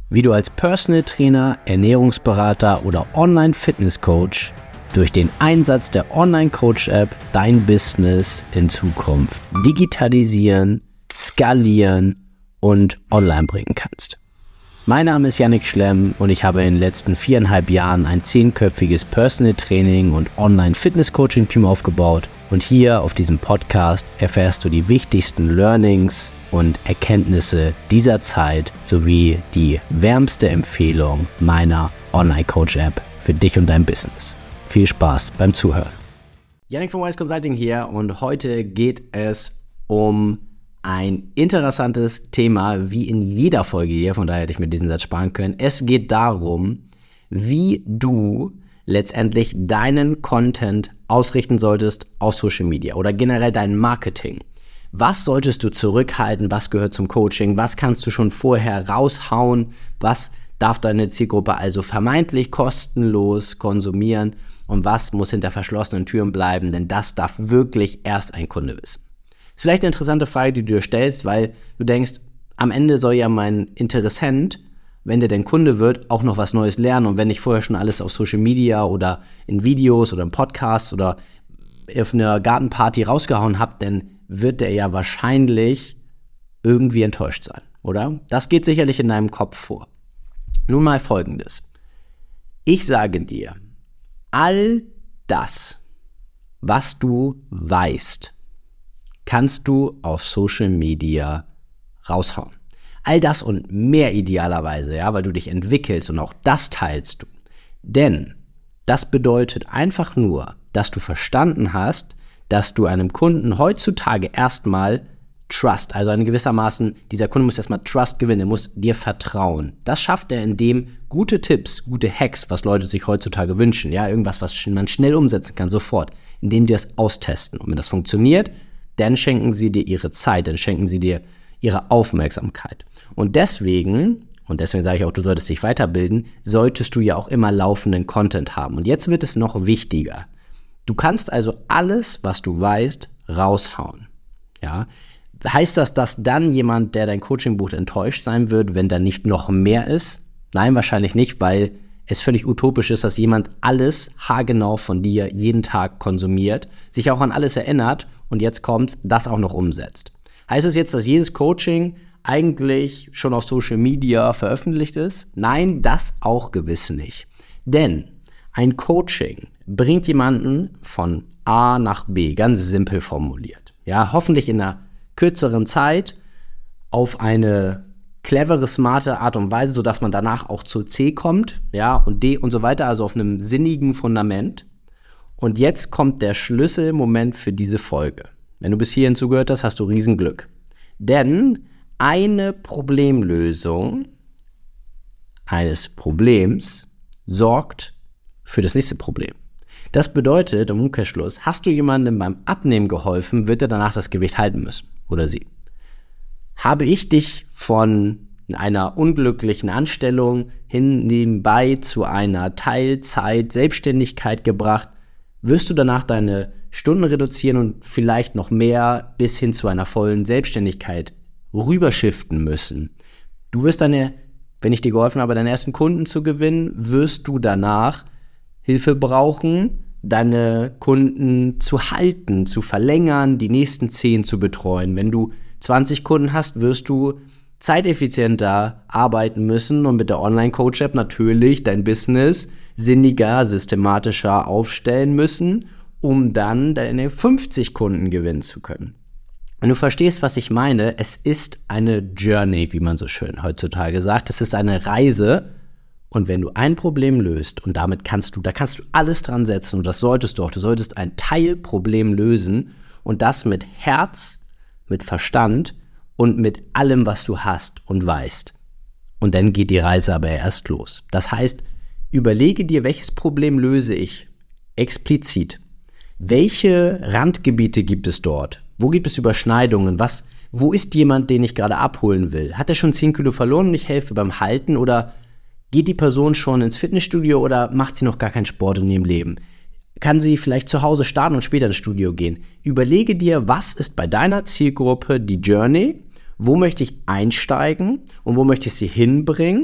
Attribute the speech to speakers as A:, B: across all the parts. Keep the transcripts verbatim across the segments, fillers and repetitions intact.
A: wie du als Personal Trainer, Ernährungsberater oder Online-Fitness-Coach durch den Einsatz der Online-Coach-App dein Business in Zukunft digitalisieren, skalieren und online bringen kannst. Mein Name ist Yannick Schlemm und ich habe in den letzten viereinhalb Jahren ein zehnköpfiges Personal Training und Online-Fitness-Coaching-Team aufgebaut. Und hier auf diesem Podcast erfährst du die wichtigsten Learnings und Erkenntnisse dieser Zeit sowie die wärmste Empfehlung meiner Online-Coach-App für dich und dein Business. Viel Spaß beim Zuhören. Yannick von Wise Consulting hier und heute geht es um ein interessantes Thema, wie in jeder Folge hier, von daher hätte ich mir diesen Satz sparen können. Es geht darum, wie du letztendlich deinen Content ausrichten solltest auf Social Media oder generell dein Marketing. Was solltest du zurückhalten? Was gehört zum Coaching? Was kannst du schon vorher raushauen? Was darf deine Zielgruppe also vermeintlich kostenlos konsumieren? Und was muss hinter verschlossenen Türen bleiben? Denn das darf wirklich erst ein Kunde wissen. Ist vielleicht eine interessante Frage, die du dir stellst, weil du denkst, am Ende soll ja mein Interessent, wenn der denn Kunde wird, auch noch was Neues lernen. Und wenn ich vorher schon alles auf Social Media oder in Videos oder in Podcasts oder auf einer Gartenparty rausgehauen habe, dann wird der ja wahrscheinlich irgendwie enttäuscht sein, oder? Das geht sicherlich in deinem Kopf vor. Nun mal Folgendes. Ich sage dir, all das, was du weißt, kannst du auf Social Media raushauen. All das und mehr idealerweise, ja, weil du dich entwickelst und auch das teilst du. Denn das bedeutet einfach nur, dass du verstanden hast, dass du einem Kunden heutzutage erstmal Trust, also eine gewissermaßen, dieser Kunde muss erstmal Trust gewinnen, er muss dir vertrauen. Das schafft er, indem gute Tipps, gute Hacks, was Leute sich heutzutage wünschen, ja, irgendwas, was man schnell umsetzen kann, sofort, indem die das austesten. Und wenn das funktioniert, dann schenken sie dir ihre Zeit, dann schenken sie dir ihre Aufmerksamkeit. Und deswegen, und deswegen sage ich auch, du solltest dich weiterbilden, solltest du ja auch immer laufenden Content haben. Und jetzt wird es noch wichtiger. Du kannst also alles, was du weißt, raushauen. Ja? Heißt das, dass dann jemand, der dein Coaching bucht, enttäuscht sein wird, wenn da nicht noch mehr ist? Nein, wahrscheinlich nicht, weil es völlig utopisch ist, dass jemand alles haargenau von dir jeden Tag konsumiert, sich auch an alles erinnert und jetzt kommt, das auch noch umsetzt. Heißt es jetzt, dass jedes Coaching eigentlich schon auf Social Media veröffentlicht ist? Nein, das auch gewiss nicht. Denn ein Coaching bringt jemanden von A nach B, ganz simpel formuliert. Ja, hoffentlich in einer kürzeren Zeit auf eine clevere, smarte Art und Weise, sodass man danach auch zu C kommt, ja, und D und so weiter, also auf einem sinnigen Fundament. Und jetzt kommt der Schlüsselmoment für diese Folge. Wenn du bis hierhin zugehört hast, hast du Riesenglück. Denn eine Problemlösung eines Problems sorgt für das nächste Problem. Das bedeutet, im Umkehrschluss, hast du jemandem beim Abnehmen geholfen, wird er danach das Gewicht halten müssen. Oder sie. Habe ich dich von einer unglücklichen Anstellung hin nebenbei zu einer Teilzeit-Selbstständigkeit gebracht, wirst du danach deine Stunden reduzieren und vielleicht noch mehr bis hin zu einer vollen Selbstständigkeit rüberschiften müssen. Du wirst deine, wenn ich dir geholfen habe, deinen ersten Kunden zu gewinnen, wirst du danach Hilfe brauchen, deine Kunden zu halten, zu verlängern, die nächsten zehn zu betreuen. Wenn du zwanzig Kunden hast, wirst du zeiteffizienter arbeiten müssen und mit der Online-Coach-App natürlich dein Business sinniger, systematischer aufstellen müssen, um dann deine fünfzig Kunden gewinnen zu können. Wenn du verstehst, was ich meine, es ist eine Journey, wie man so schön heutzutage sagt. Es ist eine Reise. Und wenn du ein Problem löst, und damit kannst du, da kannst du alles dran setzen, und das solltest du auch, du solltest ein Teilproblem lösen und das mit Herz, mit Verstand und mit allem, was du hast und weißt. Und dann geht die Reise aber erst los. Das heißt, überlege dir, welches Problem löse ich explizit? Welche Randgebiete gibt es dort? Wo gibt es Überschneidungen? Was, wo ist jemand, den ich gerade abholen will? Hat er schon zehn Kilo verloren und ich helfe beim Halten? Oder geht die Person schon ins Fitnessstudio oder macht sie noch gar keinen Sport in ihrem Leben? Kann sie vielleicht zu Hause starten und später ins Studio gehen? Überlege dir, was ist bei deiner Zielgruppe die Journey? Wo möchte ich einsteigen und wo möchte ich sie hinbringen?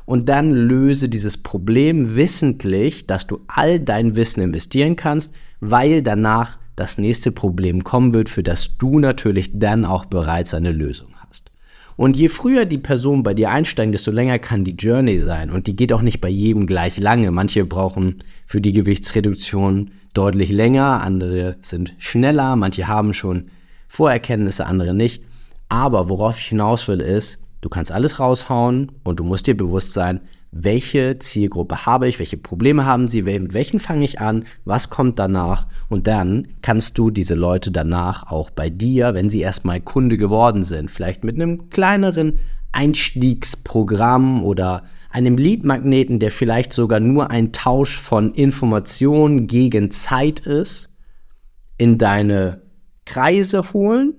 A: und dann löse dieses Problem wissentlich, dass du all dein Wissen investieren kannst, weil danach das nächste Problem kommen wird, für das du natürlich dann auch bereits eine Lösung hast. Und je früher die Person bei dir einsteigt, desto länger kann die Journey sein. Und die geht auch nicht bei jedem gleich lange. Manche brauchen für die Gewichtsreduktion deutlich länger, andere sind schneller, manche haben schon Vorerkenntnisse, andere nicht. Aber worauf ich hinaus will ist, du kannst alles raushauen und du musst dir bewusst sein, welche Zielgruppe habe ich, welche Probleme haben sie, mit welchen fange ich an, was kommt danach, und dann kannst du diese Leute danach auch bei dir, wenn sie erstmal Kunde geworden sind, vielleicht mit einem kleineren Einstiegsprogramm oder einem Lead-Magneten, der vielleicht sogar nur ein Tausch von Informationen gegen Zeit ist, in deine Kreise holen,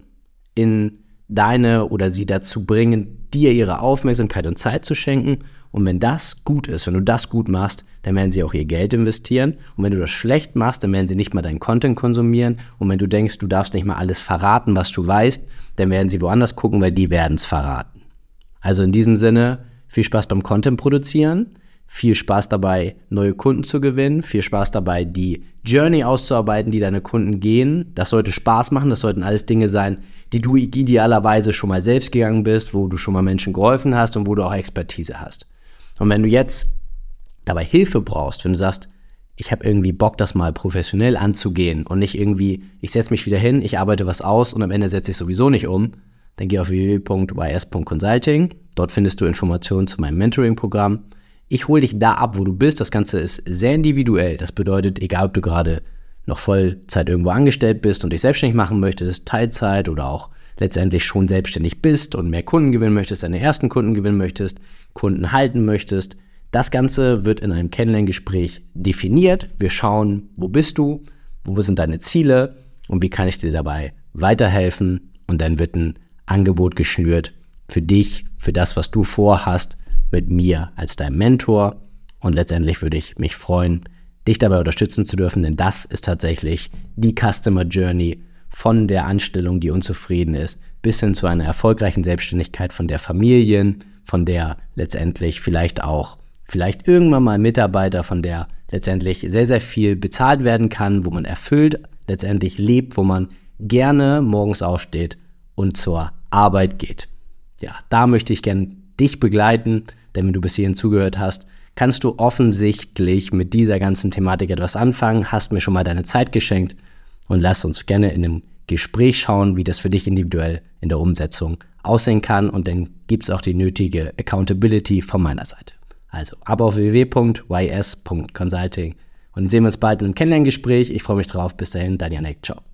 A: in deine oder sie dazu bringen, dir ihre Aufmerksamkeit und Zeit zu schenken. Und wenn das gut ist, wenn du das gut machst, dann werden sie auch ihr Geld investieren. Und wenn du das schlecht machst, dann werden sie nicht mal deinen Content konsumieren. Und wenn du denkst, du darfst nicht mal alles verraten, was du weißt, dann werden sie woanders gucken, weil die werden es verraten. Also in diesem Sinne, viel Spaß beim Content produzieren, viel Spaß dabei, neue Kunden zu gewinnen, viel Spaß dabei, die Journey auszuarbeiten, die deine Kunden gehen. Das sollte Spaß machen, das sollten alles Dinge sein, die du idealerweise schon mal selbst gegangen bist, wo du schon mal Menschen geholfen hast und wo du auch Expertise hast. Und wenn du jetzt dabei Hilfe brauchst, wenn du sagst, ich habe irgendwie Bock, das mal professionell anzugehen und nicht irgendwie, ich setze mich wieder hin, ich arbeite was aus und am Ende setze ich sowieso nicht um, dann geh auf w w w punkt y s punkt consulting. Dort findest du Informationen zu meinem Mentoring-Programm. Ich hole dich da ab, wo du bist. Das Ganze ist sehr individuell. Das bedeutet, egal ob du gerade noch Vollzeit irgendwo angestellt bist und dich selbstständig machen möchtest, Teilzeit oder auch letztendlich schon selbstständig bist und mehr Kunden gewinnen möchtest, deine ersten Kunden gewinnen möchtest, Kunden halten möchtest. Das Ganze wird in einem Kennenlerngespräch definiert. Wir schauen, wo bist du, wo sind deine Ziele und wie kann ich dir dabei weiterhelfen. Und dann wird ein Angebot geschnürt für dich, für das, was du vorhast, mit mir als deinem Mentor. Und letztendlich würde ich mich freuen, dich dabei unterstützen zu dürfen, denn das ist tatsächlich die Customer Journey von der Anstellung, die unzufrieden ist, bis hin zu einer erfolgreichen Selbstständigkeit, von der Familien, von der letztendlich vielleicht auch, vielleicht irgendwann mal Mitarbeiter, von der letztendlich sehr, sehr viel bezahlt werden kann, wo man erfüllt letztendlich lebt, wo man gerne morgens aufsteht und zur Arbeit geht. Ja, da möchte ich gerne dich begleiten, denn wenn du bis hierhin zugehört hast, kannst du offensichtlich mit dieser ganzen Thematik etwas anfangen, hast mir schon mal deine Zeit geschenkt und lass uns gerne in einem Gespräch schauen, wie das für dich individuell in der Umsetzung aussehen kann, und dann gibt es auch die nötige Accountability von meiner Seite. Also ab auf w w w punkt y s punkt consulting und dann sehen wir uns bald in einem Kennenlerngespräch. Ich freue mich drauf. Bis dahin, dein Janek. Ciao.